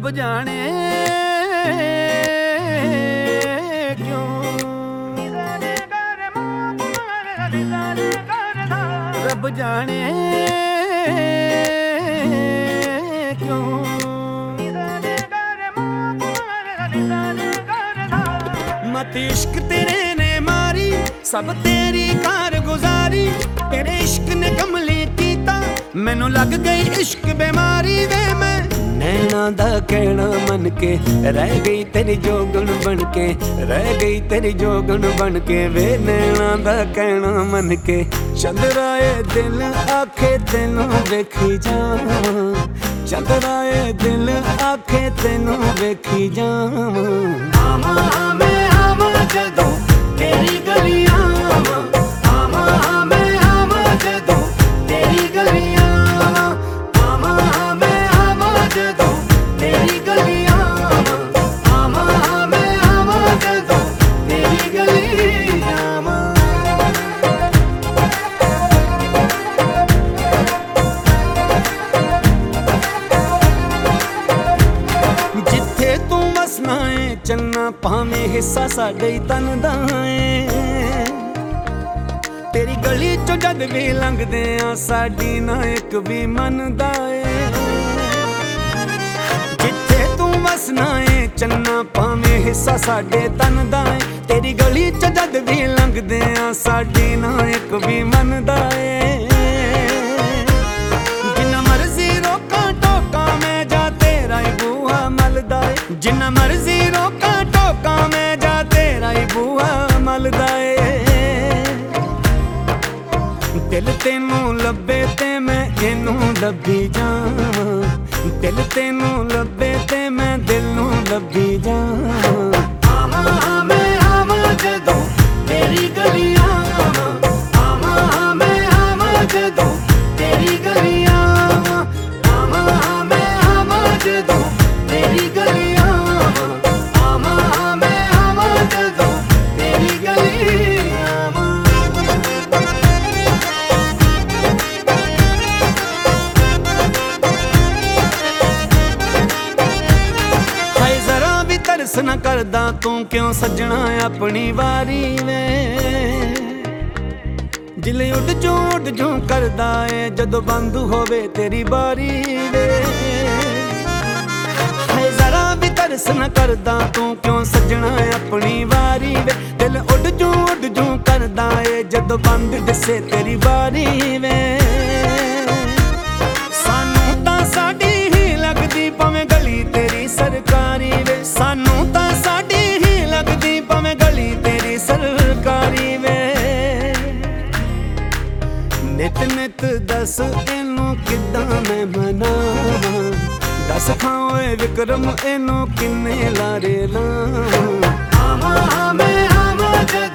ਰੱਬ ਜਾਣੇ ਕਿਉਂ, ਰੱਬ ਜਾਣੇ ਕਿਉਂ। ਮਤ ਇਸ਼ਕ ਤੇਰੇ ਨੇ ਮਾਰੀ, ਸਭ ਤੇਰੀ ਕਾਰਗੁਜ਼ਾਰੀ, ਤੇਰੇ ਇਸ਼ਕ ਨੇ ਕਮਲੀ ਕੀਤਾ, ਮੈਨੂੰ ਲੱਗ ਗਈ ਇਸ਼ਕ ਬਿਮਾਰੀ ਵੇ। ਮੈਂ ਨੈਣਾ ਦਾ ਕਹਿਣਾ ਮੰਨ ਕੇ ਰਹਿ ਗਈ ਤੇਰੀ ਜੋਗਣ ਬਣ ਕੇ, ਰਹਿ ਗਈ ਤੇਰੀ ਜੋਗਣ ਬਣ ਕੇ ਵੇ। ਨੈਣਾ ਦਾ ਕਹਿਣਾ ਮੰਨ ਕੇ ਚੰਦਰਾਏ ਦਿਲ ਆਖੇ ਤੈਨੂੰ ਵੇਖੀ ਜਾਵਾਂ, ਚੰਦਰਾਏ ਦਿਲ ਆਖੇ ਤੈਨੂੰ ਵੇਖੀ ਜਾਵਾਂ। ਆਵਾਂ ਮੈਂ ਆਵਾਂ ਜਦੋਂ ਤੇਰੀ ਗਲੀਆਂ, ਆਵਾਂ ਮੈਂ ਆਵਾਂ ਜਦੋਂ ਤੇਰੀ ਗਲੀਆਂ, ਆਵਾਂ ਮੈਂ ਆਵਾਂ ਜਦੋਂ ਤੇਰੀ ਗਲੀਆਂ, ਆਵਾਂ ਮੈਂ ਆਵਾਂ ਜਦੋਂ ਤੇਰੀ ਗਲੀਆਂ। ਜਿੱਥੇ ਤੂੰ ਵਸਣਾ ਏ ਚੰਨਾ ਭਾਵੇਂ ਹਿੱਸਾ ਸਾਡੇ ਹੀ ਤਨ ਦਾ ਏ, ਤੇਰੀ ਗਲੀ ਚੋਂ ਜਦ ਵੀ ਲੰਘਦੇ ਆ ਸਾਡੀ ਨਾ ਇੱਕ ਵੀ ਮੰਨਦਾ ਏ। ਜਿੱਥੇ ਤੂੰ ਵਸਣਾ ਏ ਚੰਨਾ ਭਾਵੇਂ ਹਿੱਸਾ ਸਾਡੇ ਤਨ ਦਾ ਏ, ਤੇਰੀ ਗਲੀ ਚੋਂ ਜਦ ਵੀ ਲੰਘਦੇ ਆ ਸਾਡੀ ਨਾ ਇੱਕ ਵੀ ਮੰਨਦਾ ਏ। ਜਿੰਨਾ ਮਰਜ਼ੀ ਰੋਕਾਂ ਟੋਕਾਂ ਮੈਂ ਜਾ ਤੇਰਾ ਹੀ ਬੂਹਾ ਮਲਦਾ ਏ, ਜਿੰਨਾ ਮਰਜ਼ੀ ਰੋਕਾਂ ਟੋਕਾਂ ਮੈਂ ਜਾ ਤੇਰਾ ਹੀ ਬੂਹਾ ਮਲਦਾ ਏ। ਦਿਲ ਤੈਨੂੰ ਲੱਭੇ ਤੇ ਮੈਂ ਇਹਨੂੰ ਲੱਭੀ ਜਾਵਾਂ, ਦਿਲ ਤੈਨੂੰ ਲੱਭੇ ਤੇ ਮੈਂ ਦਿਲ ਨੂੰ ਲੱਭੀ ਜਾਵਾਂ। ਆਵਾਂ ਮੈਂ ਆਵਾਂ ਜਦੋਂ ਤੇਰੀ ਗਲੀਆਂ, ਆਵਾਂ ਮੈਂ ਆਵਾਂ ਜਦੋਂ ਤੇਰੀ ਗਲੀਆਂ, ਆਵਾਂ ਮੈਂ ਆਵਾਂ ਜਦੋਂ ਤੇਰੀ ਗਲੀਆਂ, ਆਵਾਂ ਮੈਂ ਆਵਾਂ ਜਦੋਂ ਤੇਰੀ ਗਲੀਆਂ। ਤਰਸ ਨਾ ਕਰਦਾ ਤੂੰ ਕਿਉਂ ਸੱਜਣਾ ਆਪਣੀ ਵਾਰੀ ਵੇ, ਦਿਲ ਉੱਡ ਜੂ ਕਰਦਾ ਏ ਜਦੋਂ ਬੰਦ ਹੋਵੇ ਤੇਰੀ ਬਾਰੀ ਵੇ। ਹਾਏ ਜ਼ਰਾ ਵੀ ਤਰਸ ਨਾ ਕਰਦਾ ਤੂੰ ਕਿਉਂ ਸੱਜਣਾ ਆਪਣੀ ਵਾਰੀ ਵੇ, ਦਿਲ ਉੱਡ ਜੂ ਕਰਦਾ ਏ ਜਦੋਂ ਬੰਦ ਦਿਸੇ ਤੇਰੀ ਬਾਰੀ ਵੇ। ਸਾਨੂੰ ਤਾਂ ਸਾਡੀ ਹੀ ਲੱਗਦੀ ਭਾਵੇਂ ਗਲੀ ਤੇਰੀ ਸਰਕਾਰੀ ਵੇ, ਸਾਨੂੰ ਤਾਂ ਸਾਡੀ ਹੀ ਲੱਗਦੀ ਭਾਵੇਂ ਗਲੀ ਤੇਰੀ ਸਰਕਾਰੀ ਵੇ। ਨਿਤ ਨਿਤ ਦੱਸ ਇਹਨੂੰ ਕਿੱਦਾਂ ਮੈਂ ਮਨਾਵਾਂ, ਦੱਸ ਖਾਂ ਓਏ ਵਿਕਰਮ ਇਹਨੂੰ ਕਿੰਨੇ ਲਾਰੇ ਲਾਵਾਂ। ਆਵਾਂ ਮੈਂ ਆਵਾਂ